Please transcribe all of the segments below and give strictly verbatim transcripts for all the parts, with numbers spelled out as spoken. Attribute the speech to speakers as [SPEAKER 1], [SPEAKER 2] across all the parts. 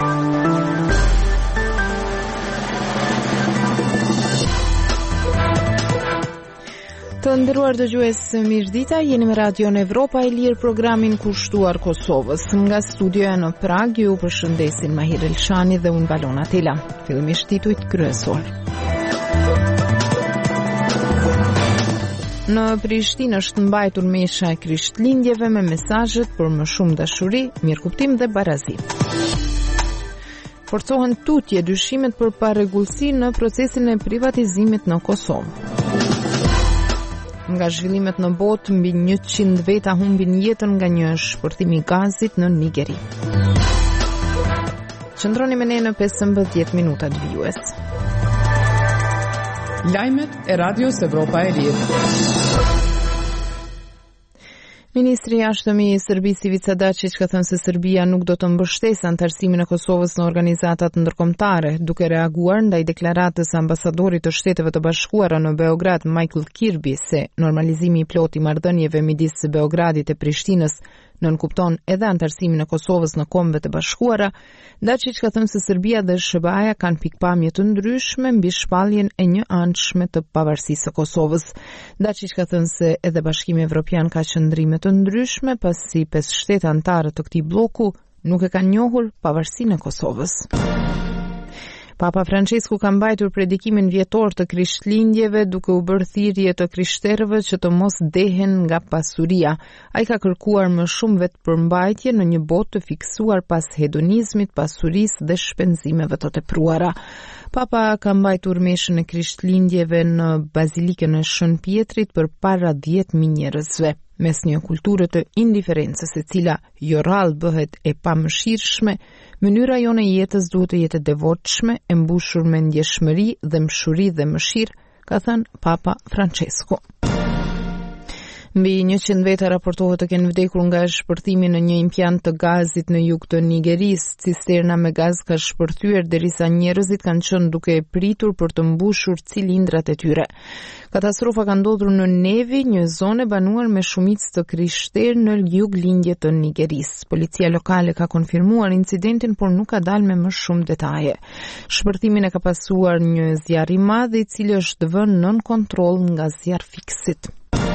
[SPEAKER 1] Të nderuar dëgjues, mirëdita, jeni me Radion Evropa e Lirë, programin kushtuar Kosovës. Nga studioja në Prag, ju përshëndesin Mahir Elshani dhe unë Balona Tela. Fillimisht titujt kryesor. Në Prishtinë është mbajtur mesha e Krishtlindjeve me mesazhet për më shumë dashuri, mirëkuptim dhe barazi. Forcohen tutje dyshimet për parregullsi në procesin e privatizimit në Kosovë. Nga zhvillimet në botë, mbi njëqind veta humbin jetën nga një shpërthim i gazit në Nigeri. Qëndroni me ne në pesëmbëdhjetë minutat vijues.
[SPEAKER 2] Lajmet e Radios Evropa e Lirë.
[SPEAKER 1] Ministri i Jashtëm i Serbisë Ivica Dačić ka thënë se Serbia nuk do të mbështesë anëtarësimin e Kosovës në organizatat ndërkombëtare, duke reaguar ndaj deklaratës së ambasadorit të Shteteve të Bashkuara në Beograd, Michael Kirby, se normalizimi i plotë i marrëdhënieve midis Beogradit e Prishtinës nënkupton edhe anëtarësimin e Kosovës në Kombet e Bashkuara. Dačić ka thënë se Serbia dhe S B A-ja kanë pikpamje të ndryshme mbi shpalljen e një anshme të pavarësisë së Kosovës. Dačić ka thënë se edhe Bashkimi Evropian ka qëndrime të ndryshme pasi pesë shtete anëtare të këtij bloku nuk e kanë njohur pavarësinë e Kosovës. Papa Francesku ka mbajtur predikimin vjetor të Krishtlindjeve duke u bërë thirrje të krishterëve që të mos dehen nga pasuria. Ai ka kërkuar më shumë vetëpërmbajtje në një botë të fiksuar pas hedonizmit, pasurisë dhe shpenzimeve të tepruara. Papa ka mbajtur meshën e Krishtlindjeve në Bazilikën e Shën Pietrit për para dhjetë mijë njerëzve. Mes një kulture të indiferencës e cila jo rrallë bëhet e pamëshirshme, mënyra jone jetës duhet të jetë devotshme, e mbushur me ndjeshmëri dhe mshuri dhe mëshirë, ka thënë Papa Francesco. Mbi njëqind veta raportohet të kenë vdekur nga shpërthimi në një impjant të gazit në jug të Nigerisë. Cisterna me gaz ka shpërthyer derisa njerëzit kanë qenë duke e pritur për të mbushur cilindrat e tyre. Katastrofa ka ndodhur në Nevi, një zonë e banuar me shumicë të krishterë në juglindje të Nigerisë. Policia lokale ka konfirmuar incidentin, por nuk ka dalë me më shumë detaje. Shpërthimin e ka pasuar një zjarr i madh, i cili është vënë nën kontroll nga zjarr fiksit.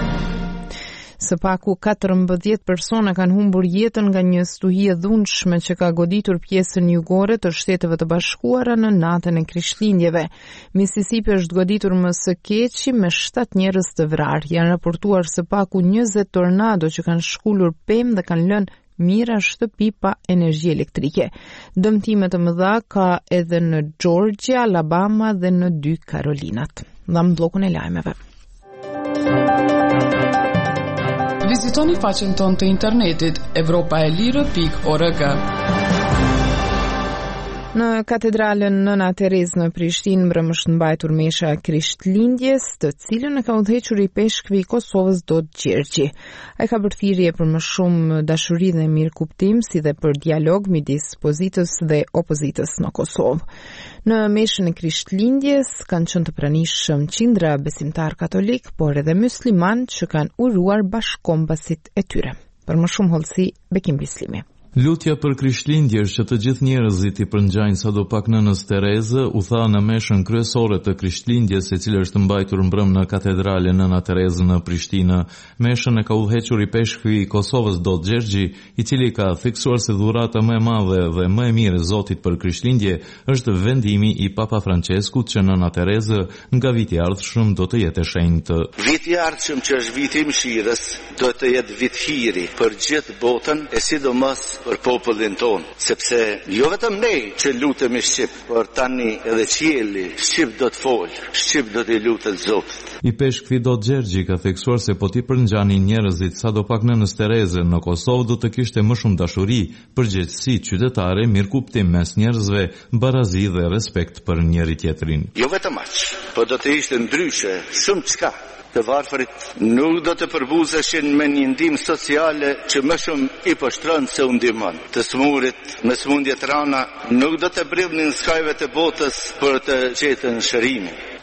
[SPEAKER 1] Së paku katërmbëdhjetë persona kanë humbur jetën nga një stuhi e dhunshme që ka goditur pjesën jugore të Shteteve të Bashkuara në natën e Krishtlindjeve. Mississippi është goditur më së keqi me shtatë njerëz të vrarë. Janë raportuar së paku njëzet tornado që kanë shkullur pemë dhe kanë lënë mijëra shtëpi pa energji elektrike. Dëmtime të mëdha ka edhe në Georgia, Alabama dhe në dy Karolinat. Dham bllokun e lajmeve.
[SPEAKER 2] Vizitoni faqen tonë të internetit evropa e lirë pikë org.
[SPEAKER 1] Në katedralen Nëna Terezë në Prishtinë mbrëm është mbajtur mesha e Krishtlindjes, të cilën e ka udhëhequr i peshkvi i Kosovës Dodë Gjergji. Ai ka bërë thirrje për më shumë dashuri dhe mirëkuptim, si dhe për dialog midis pozitës dhe opozitës në Kosovë. Në meshën e Krishtlindjes kanë qenë të pranishëm qindra besimtar katolik, por edhe musliman që kanë uruar bashkëkombasit e tyre. Për më shumë hollësi, Bekim Bislimi.
[SPEAKER 3] Lutja për Krishtlindje që të gjithë njerëzit i përngjajnë sadopak nënës Terezë u tha në meshën kryesore të Krishtlindjes, e cila është mbajtur mbrëm në katedralen Nëna Terezë në Prishtinë. Meshën e ka udhëhequr i peshkvi i Kosovës Dodë Gjergji, i cili ka theksuar se dhurata më e madhe dhe më e mirë e Zotit për Krishtlindje është vendimi i Papa Franceskut që Nëna Terezë nga viti i ardhshëm do të jetë e shenjtë.
[SPEAKER 4] Viti i ardhshëm që është viti i mëshirës do të jetë vit hiri për gjithë botën, e sidomos për popullin tonë, sepse jo vetëm ne që lutemi Shqip, por tani edhe qielli Shqip do të folë, Shqip do të lutet Zotit.
[SPEAKER 3] I peshkvi Dodë Gjergji ka theksuar se po ti përngjanin njerëzit sadopak nënës Terezë në Kosovë do të kishte më shumë dashuri, përgjegjësi qytetare, mirëkuptim mes njerëzve, barazi dhe respekt për njëri tjetrin.
[SPEAKER 4] Jo vetëm aq, por do të ishte ndryshe shumë çka. Të varfërit nuk do të përbuzeshin me një ndihmë sociale që më shumë i poshtron se u ndihmon. Të smurit me smundje të rana nuk do të brillnin skajve të botës për të gjetën shërimin.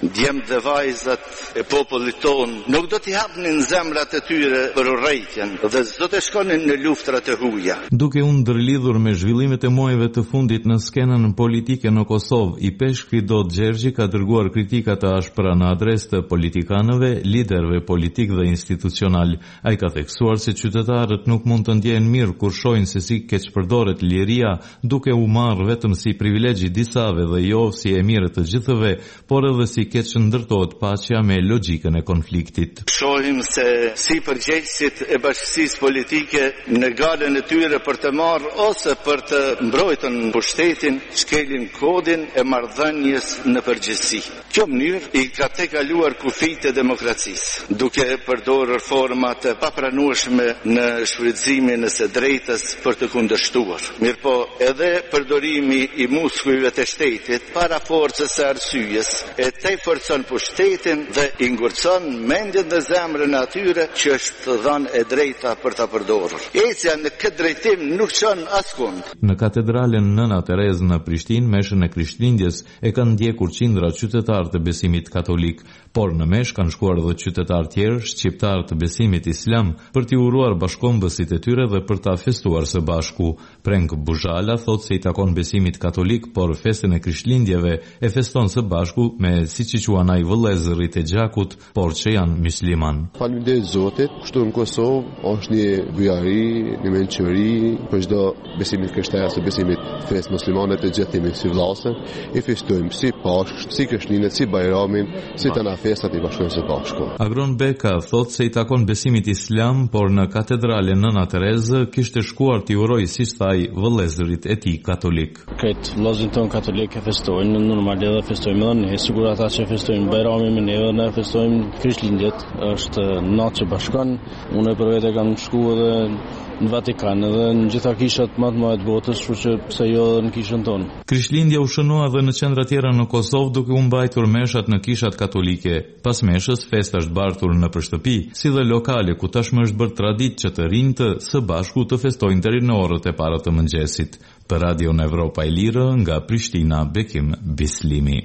[SPEAKER 4] djemt dhe vajzat e popullit ton nuk do t'i hapnin zemrat e tyre për urrejtjen dhe s'do të shkonin në luftrat e huaja.
[SPEAKER 3] Duke u ndërlidhur me zhvillimet e muajve të fundit në skenën politike në Kosovë, i Pesh Kvidot Gjergji ka dërguar kritika të ashpra në adresë të politikanëve, liderëve politik dhe institucional. Ai ka theksuar se qytetarët nuk mund të ndjehen mirë kur shohin se si keqpërdoret liria, duke u marrë vetëm si privilegji disave dhe jo si e mire të gjithëve, por edhe si keq ndërtohet paqja me logjikën e konfliktit.
[SPEAKER 4] Shohim se si përgjegjësit e bashkësisë politike në galën e tyre për të marrë ose për të mbrojtur pushtetin, shkelin kodin e marrëdhënies në përgjithësi. Kjo mënyrë i ka tejkaluar kufijtë e demokracisë, duke përdorur forma të papranueshme në shfrytëzimin e së drejtës për të kundërshtuar. Mirpo edhe përdorimi i muskujve të shtetit para forcës së arsyes e tej forcon pushtetin dhe i ngurcon mendjen dhe zemrën e atyre që është dhënë e drejta për ta përdorur. Ecja në këtë drejtim nuk çon askund.
[SPEAKER 3] Në katedralen Nëna Terezë në Prishtinë, meshën e Krishtlindjes e kanë ndjekur qindra qytetarë të besimit katolik, por në mesh kanë shkuar edhe qytetarë tjerë, shqiptarë të besimit islam, për t'i uruar bashkombësit e tyre dhe për ta festuar së bashku. Prenk Buzhala thot se i takon besimit katolik, por festën e Krishtlindjeve e feston së bashku me siç i quan ai vëllezërit e gjakut, por që janë musliman.
[SPEAKER 5] Faleminderit Zotit, kështu në Kosovë është një byari, një mençuri për çdo besimit krishterë ose besimit festë muslimane të gjithë jemi si vëllezër, i festojmë si Pashkë, si Krishtlindjet, si Bajramin, si të na festat i bashkojmë së bashku.
[SPEAKER 3] Agron Beka thot se i takon besimit islam, por në katedralen Nëna Terezë kishte shkuar t'i uroj siç thaj vëllezërit e tij katolik.
[SPEAKER 6] Këtë vëllezërit tonë katolik e festojnë në normal edhe festojmë edhe ne, sigur ata që festojnë Bajramin me ne edhe ne festojmë Krishtlindjet, është natë që bashkon. Unë për vete kam shkuar edhe në Vatikan edhe në gjitha kishat më të mëdha të botës, kështu që pse jo në kishën tonë.
[SPEAKER 3] Krishtlindja u shënua edhe në qendra tjera në Kosovë duke u mbajtur meshat në kishat katolike. Pas meshës, festa është bartur në shtëpi, si dhe lokale ku tashmë është bërë traditë që të rinjtë së bashku të festojnë deri në orët e para të mëngjesit. Për Radio në Evropa e Lirë, nga Prishtina, Bekim Bislimi.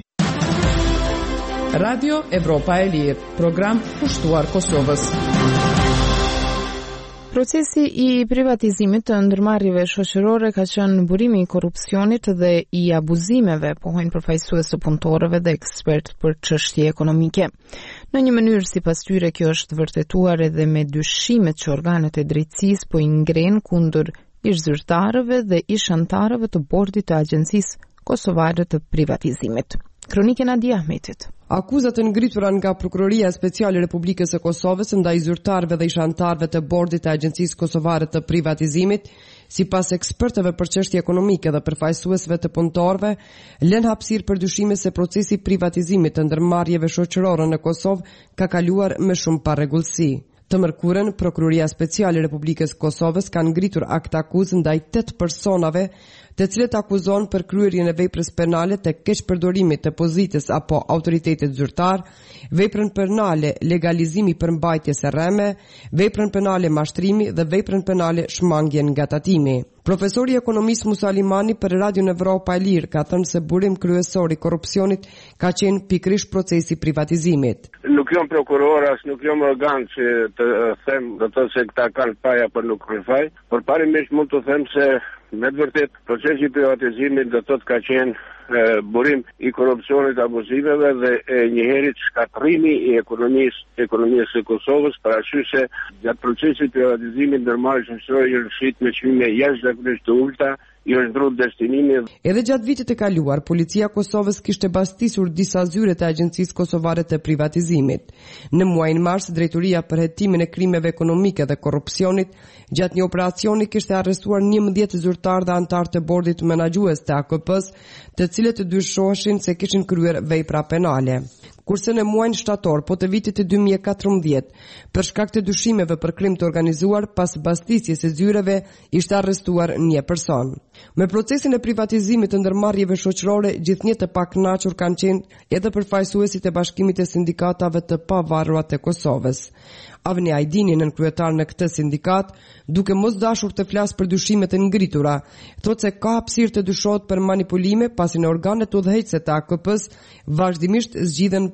[SPEAKER 2] Radio Evropa e Lirë, program kushtuar Kosovës.
[SPEAKER 1] Procesi i privatizimit të ndërmarrjeve shoqërore ka qenë burimi i korrupsionit dhe i abuzimeve, pohojnë përfaqësues të punëtorëve dhe ekspert për çështje ekonomike. Në një mënyrë sipas tyre kjo është vërtetuar edhe me dyshimet që organet e drejtësisë po i ngrenë kundër ish zyrtarëve dhe ish anëtarëve të bordit të Agjencisë Kosovare të Privatizimit. Kronikën Adia Ahmetit.
[SPEAKER 7] Akuzat e ngritura nga Prokuroria Speciale e Republikës së Kosovës ndaj zyrtarëve dhe ish-anëtarëve të bordit të Agjencisë Kosovare të Privatizimit, sipas ekspertëve për çështje ekonomike dhe përfaqësuesve të punëtorëve, lën hapësirë për dyshime se procesi i privatizimit të ndërmarrjeve shoqërore në Kosovë ka kaluar me shumë parregullsi. Të mërkurën, Prokuroria Speciale e Republikës së Kosovës ka ngritur akt akuzë ndaj tetë personave, të cilët akuzon për kryerjen e veprës penale të keqpërdorimit të pozitës apo autoritetit zyrtar, veprën penale legalizimi për mbajtjes së rreme, veprën penale mashtrimi dhe veprën penale shmangje nga tatimi. Profesori i ekonomisë Musa Limani për Radio në Evropa e Lirë ka thënë se burim kryesor i korrupsionit ka qenë pikërisht procesi i privatizimit.
[SPEAKER 8] Nuk jam prokuror, as nuk jam organ që të them do të se këta kanë faj apo nuk kanë faj, por parimisht mund të them se me të vërtet procesi i privatizimit do të ka qenë e, burim i korrupsionit, abuziveve dhe e, njëherët shkatrimi i ekonomisë ekonomisë së Kosovës, për arsye se gjatë procesit privatizimit ndërmarrjes shoqërore janë shit me çmime jashtëzakonisht të ulta, i është ndrur destinimi.
[SPEAKER 7] Edhe gjatë vitit të kaluar, policia e Kosovës kishte bastisur disa zyre të Agjencisë Kosovare të Privatizimit. Në muajin mars, drejtoria për hetimin e krimeve ekonomike dhe korrupsionit, gjatë një operacioni kishte arrestuar njëmbëdhjetë zyrtarë dhe anëtarë të bordit menaxhues të A K P-s, të cilët dyshoheshin se kishin kryer vepra penale. Kurse në muajin shtator, po të vitit të dy mijë e katërmbëdhjetë, për shkak të dyshimeve për krim të organizuar, pas bastisjes së zyreve, ishte arrestuar një person. Me procesin e privatizimit të ndërmarrjeve shoqërore, gjithnjë të pakënaqur kanë qenë edhe përfaqësuesit e Bashkimit të Sindikatave të Pavarura të Kosovës. Avni Ajdini, nën kryetar në këtë sindikat, duke mos dashur të flasë për dyshimet e ngritura, thotë se ka hapësirë të dyshohet për manipulime, pasi në organet udhëheqëse të A K P-s vazhdimisht zgjidhen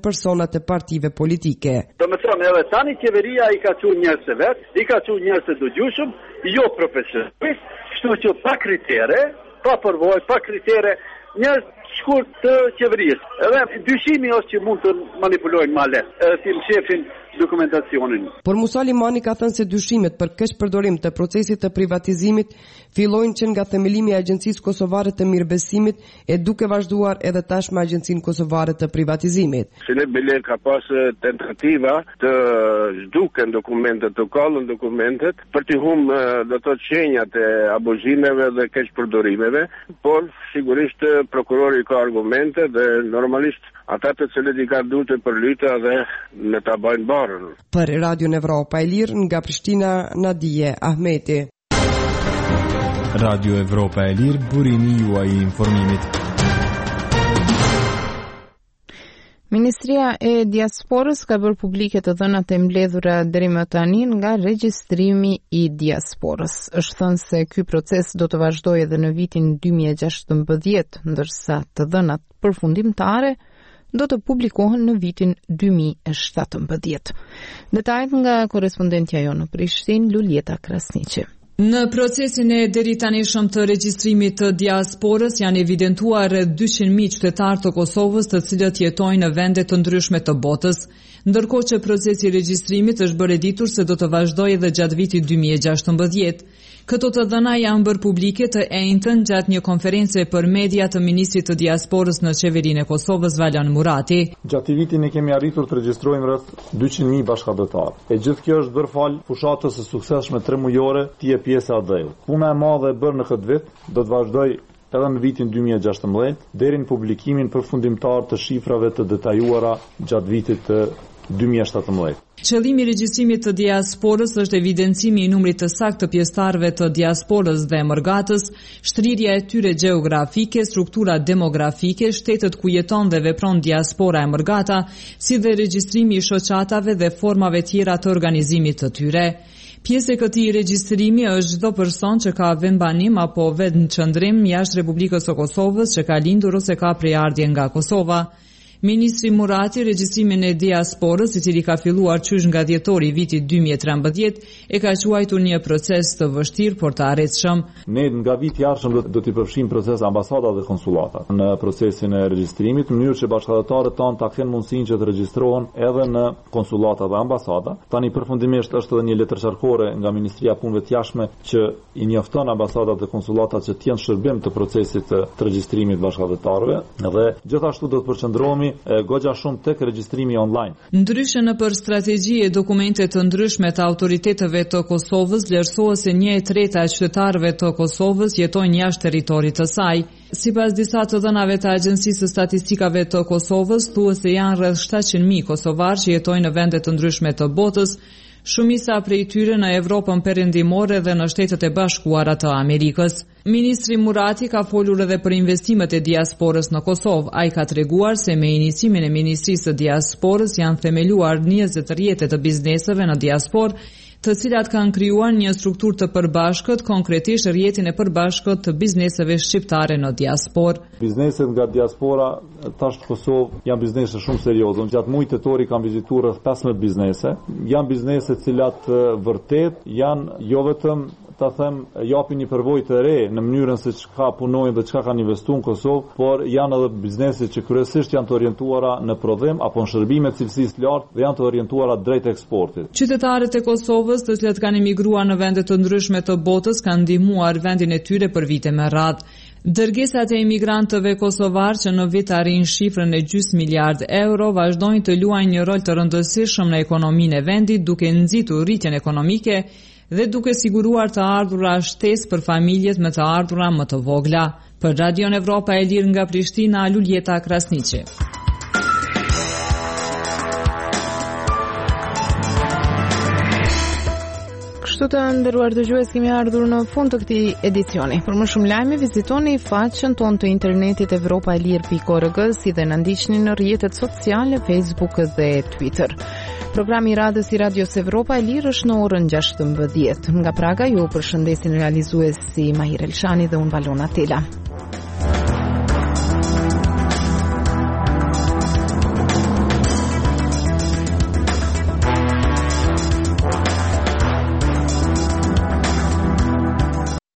[SPEAKER 7] personat e partive politike.
[SPEAKER 9] Do me thonë, edhe tani qeveria i ka çuar njerëz të vet, i ka çuar njerëz të dëgjueshëm, jo profesionistë, kështu që pa kritere, pa përvojë, pa kritere, njerëz shkurt të qeverisë. Edhe dyshimi është që mund të manipulojnë ma lehtë, edhe tim shefin dokumentacionin.
[SPEAKER 7] Por Musa Limani ka thënë se dyshimet për keq përdorim të procesit të privatizimit fillojnë që nga themelimi i Agjencisë Kosovare të Mirëbesimit e duke vazhduar edhe tashmë Agjencinë Kosovare të Privatizimit.
[SPEAKER 8] Filip Biler ka pas tentativa të zhduken dokumentet, të kallën dokumentet për të humbë do të thotë shenjat e abuzimeve dhe keq përdorimeve, por sigurisht prokurori ka argumente dhe normalisht ata të cilët i ka duhet për lyta dhe në ta bajnë barën.
[SPEAKER 7] Për Radio Evropa e Lirë nga Prishtina, Nadije Ahmeti.
[SPEAKER 10] Radio Evropa e Lirë, burimi juaj i informimit.
[SPEAKER 1] Ministria e Diasporës ka bërë publike të dhënat e mbledhura deri më tani nga regjistrimi i diasporës. Është thënë se ky proces do të vazhdojë edhe në vitin dy mijë e gjashtëmbëdhjetë, ndërsa të dhënat përfundimtare do të publikohen në vitin dy mijë e shtatëmbëdhjetë. Detajet nga korespondentja jonë në Prishtinë, Luljeta Krasniqi.
[SPEAKER 11] Në procesin e deri tanishëm të regjistrimit të diasporës janë evidentuar rreth dyqind mijë qytetarë të Kosovës të cilët jetojnë në vende të ndryshme të botës, ndërkohë që procesi i regjistrimit është bërë ditur se do të vazhdojë edhe gjatë vitit dy mijë e gjashtëmbëdhjetë. Këto të dhëna janë bërë publike të enjtën gjatë një konference për media të Ministrit të Diasporës në Qeverinë e Kosovës, Valan Murati.
[SPEAKER 12] Gjatë vitit ne kemi arritur të regjistrojmë rreth dyqind mijë bashkëdhetar. E gjithë kjo është bërë fal fushatës së suksesshme tre mujore ti e pjesë e A D E-ut. Puna e madhe e bërë në këtë vit do të vazhdojë edhe në vitin dy mijë e gjashtëmbëdhjetë deri në publikimin përfundimtar të shifrave të detajuara gjatë vitit të dy mijë e shtatëmbëdhjetë.
[SPEAKER 11] Qëllimi i regjistrimit të diasporës është evidencimi i numrit të saktë të pjesëtarëve të diasporës dhe emërgatës, shtrirja e tyre gjeografike, struktura demografike, shtetet ku jeton dhe vepron diaspora e emërgata, si dhe regjistrimi i shoqatave dhe formave tjera të organizimit të tyre. Pjesë e këtij regjistrimi është çdo person që ka vendbanim apo vendçëndrim jashtë Republikës së Kosovës, që ka lindur ose ka prejardhje nga Kosova. Ministri Murati regjistrimin e diasporës, i cili ka filluar qysh nga dhjetori i vitit dy mijë e trembëdhjetë, e ka quajtur një proces të vështirë por të arritshëm.
[SPEAKER 12] Ne nga viti i ardhshëm do, do t'i përfshijmë proces ambasadat dhe konsullatat në procesin e regjistrimit, në mënyrë që bashkëdhetarët tanë ta kenë mundësinë që të regjistrohen edhe në konsullata dhe ambasada. Tani përfundimisht është edhe një letër qarkore nga Ministria e Punëve të Jashtme që i njofton ambasadat dhe konsullatat që të jenë shërbim të procesit të, të regjistrimit bashkëdhetarëve dhe gjithashtu do të përqendrohemi goxha shumë tek regjistrimi online.
[SPEAKER 11] Ndryshe në për strategji e dokumente të ndryshme të autoriteteve të Kosovës, vlerësohet se një e treta e qytetarëve të Kosovës jetojnë jashtë territorit të saj. Sipas disa të dhënave të Agjencisë së Statistikave të Kosovës, thuhet se janë rreth shtatëqind mijë kosovarë që jetojnë në vende të ndryshme të botës, shumica prej tyre në Evropën perëndimore dhe në Shtetet e Bashkuara të Amerikës. Ministri Murati ka folur edhe për investimet e diasporës në Kosovë. Ai ka treguar se me inicimin e Ministrisë së Diasporës janë themeluar njëzet rrjete të bizneseve në diasporë, të cilat kanë krijuar një strukturë të përbashkët, konkretisht rrjetin e përbashkët të bizneseve shqiptare në diasporë.
[SPEAKER 12] Bizneset nga diaspora tash në Kosovë janë biznese shumë serioze. Gjatë muajit tetori kanë vizituar rreth pesëmbëdhjetë biznese. Janë biznese të cilat vërtet janë jo vetëm ta them japin një përvojë të re në mënyrën se çka punojnë dhe çka kanë investuar në Kosovë, por janë edhe biznese që kryesisht janë të orientuara në prodhim apo në shërbime cilësisë të lartë dhe janë të orientuara drejt eksportit.
[SPEAKER 11] Qytetarët e Kosovës, të cilët kanë emigruar në vende të ndryshme të botës, kanë ndihmuar vendin e tyre për vite me radhë. Dërgesat e emigrantëve kosovar që në vit arrin shifrën e gjysmë miliard euro vazhdojnë të luajnë një rol të rëndësishëm në ekonominë e vendit, duke nxitur rritjen ekonomike dhe duke siguruar të ardhura shtesë për familjet me të ardhura më të vogla. Për Radio Evropa e Lirë nga Prishtina, Luljeta Krasniqi.
[SPEAKER 1] Kështu të nderuar dëgjues, kemi ardhur në fund të këtij edicioni. Për më shumë lajme, vizitoni faqen tonë të internetit evropa e lirë pikë org, si dhe na ndiqni në rrjetet sociale, Facebook dhe Twitter. Programi i radhës i Radios Evropa e Lirë është në orën gjashtëmbëdhjetë. Nga Praga ju përshëndesin realizuesi Mahir Elshani dhe unë Valona Tela.